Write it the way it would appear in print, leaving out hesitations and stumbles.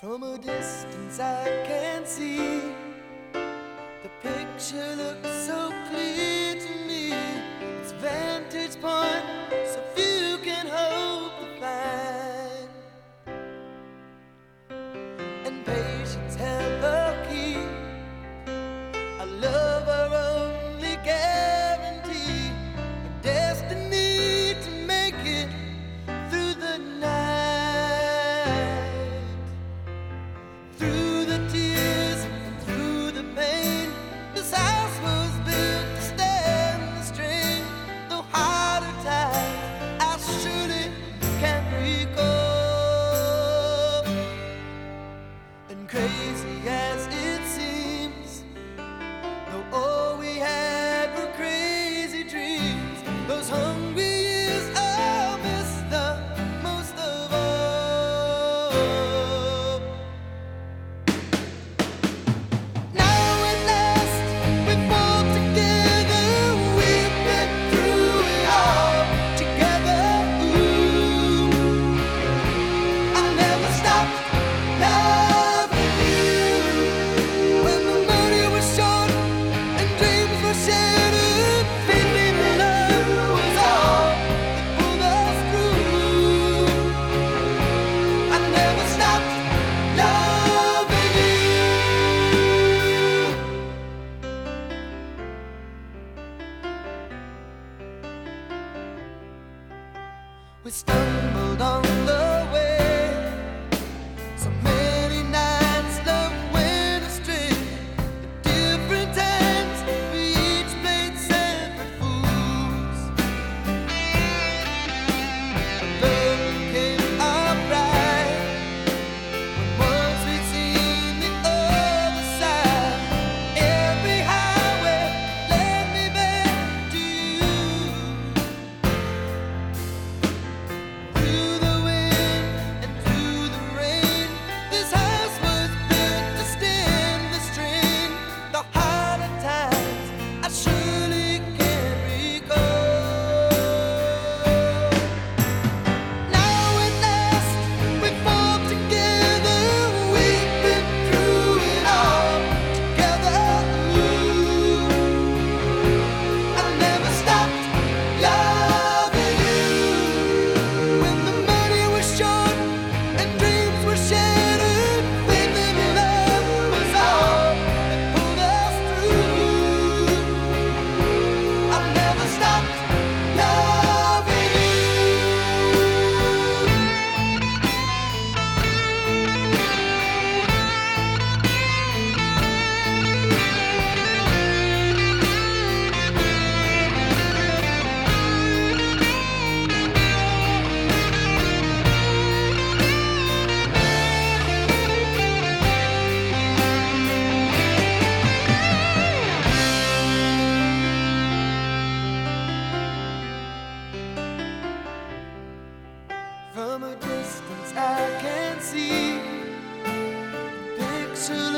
From a distance I can see the picture looks so clear to me. It's vantage point so few can hope to find, and patience held the key. A love our only guarantee, a destiny to make it through the night, through the tears and through the pain. This house was built to stand the strain. Though harder times I surely can't recall, and crazy as it seems, though all we had were crazy dreams, those hungry years I'll miss the most of all. Now at last we fall together, we've been through it all together. Ooh, I never stopped loving you. When the money was short and dreams were shattered, faith in love was all that pulled us through. I never stopped loving you. We stumbled on the way, so many nights love went astray. At different times we each played separate fools. Love became our pride when once we'd seen the other side. Every highway led me back to you. Through the wind and through the rain, this house was built to stand the strain. The harder times I surely can't recall. Now at last we fall together, we've been through it all together. Ooh, I never stopped loving you. When the money was short and dreams were shattered, faith in love was all that pulled us through. I never stopped loving you. From a distance I can see the picture